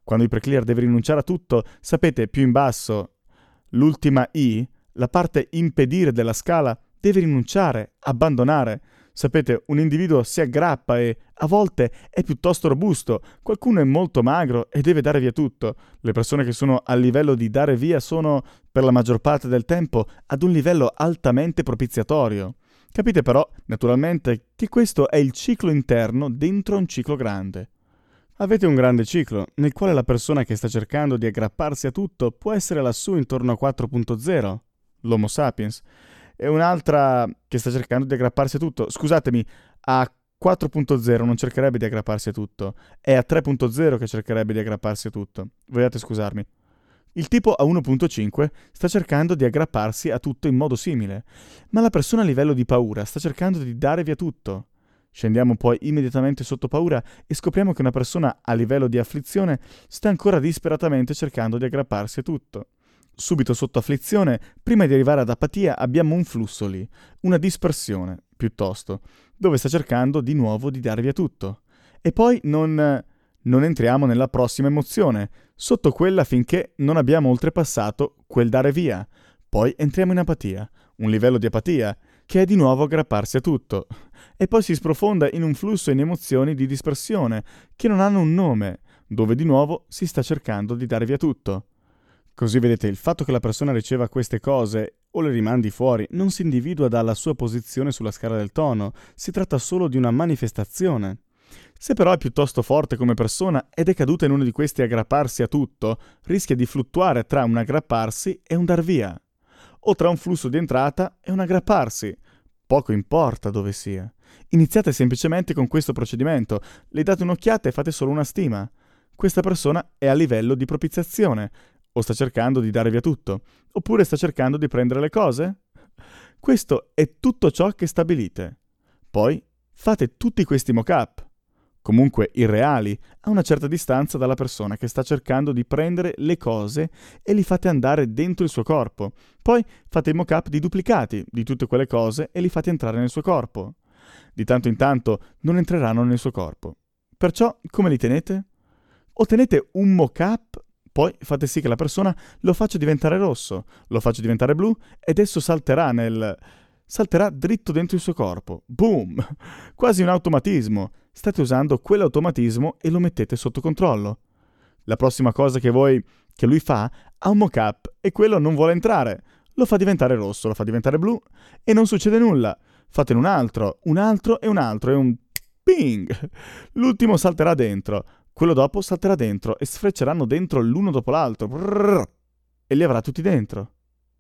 Quando Hyperclear deve rinunciare a tutto, sapete, più in basso, l'ultima I, la parte impedire della scala, deve rinunciare, abbandonare. Sapete, un individuo si aggrappa e a volte è piuttosto robusto, qualcuno è molto magro e deve dare via tutto. Le persone che sono al livello di dare via sono, per la maggior parte del tempo, ad un livello altamente propiziatorio. Capite però, naturalmente, che questo è il ciclo interno dentro un ciclo grande. Avete un grande ciclo, nel quale la persona che sta cercando di aggrapparsi a tutto può essere lassù intorno a 4.0, l'Homo sapiens, e un'altra che sta cercando di aggrapparsi a tutto. Scusatemi, a 4.0 non cercherebbe di aggrapparsi a tutto, è a 3.0 che cercherebbe di aggrapparsi a tutto. Vogliate scusarmi. Il tipo a 1.5 sta cercando di aggrapparsi a tutto in modo simile, ma la persona a livello di paura sta cercando di dare via tutto. Scendiamo poi immediatamente sotto paura e scopriamo che una persona a livello di afflizione sta ancora disperatamente cercando di aggrapparsi a tutto. Subito sotto afflizione, prima di arrivare ad apatia, abbiamo un flusso lì, una dispersione, piuttosto, dove sta cercando di nuovo di dare via tutto. E poi non entriamo nella prossima emozione, sotto quella finché non abbiamo oltrepassato quel dare via. Poi entriamo in apatia, un livello di apatia, che è di nuovo aggrapparsi a tutto. E poi si sprofonda in un flusso in emozioni di dispersione, che non hanno un nome, dove di nuovo si sta cercando di dare via tutto. Così vedete, il fatto che la persona riceva queste cose o le rimandi fuori non si individua dalla sua posizione sulla scala del tono, si tratta solo di una manifestazione. Se però è piuttosto forte come persona ed è caduta in uno di questi aggrapparsi a tutto, rischia di fluttuare tra un aggrapparsi e un dar via, o tra un flusso di entrata e un aggrapparsi. Poco importa dove sia. Iniziate semplicemente con questo procedimento, le date un'occhiata e fate solo una stima. Questa persona è a livello di propiziazione, o sta cercando di dare via tutto, oppure sta cercando di prendere le cose? Questo è tutto ciò che stabilite. Poi fate tutti questi mock-up, comunque irreali, a una certa distanza dalla persona che sta cercando di prendere le cose e li fate andare dentro il suo corpo. Poi fate i mock-up di duplicati di tutte quelle cose e li fate entrare nel suo corpo. Di tanto in tanto non entreranno nel suo corpo. Perciò come li tenete? O tenete un mock-up, poi fate sì che la persona lo faccia diventare rosso, lo faccia diventare blu ed esso salterà dritto dentro il suo corpo. Boom! Quasi un automatismo. State usando quell'automatismo e lo mettete sotto controllo. La prossima cosa che lui fa ha un mock-up e quello non vuole entrare. Lo fa diventare rosso, lo fa diventare blu e non succede nulla. Fatene un altro e un ping! L'ultimo salterà dentro. Quello dopo salterà dentro e sfrecceranno dentro l'uno dopo l'altro. Brrr, e li avrà tutti dentro.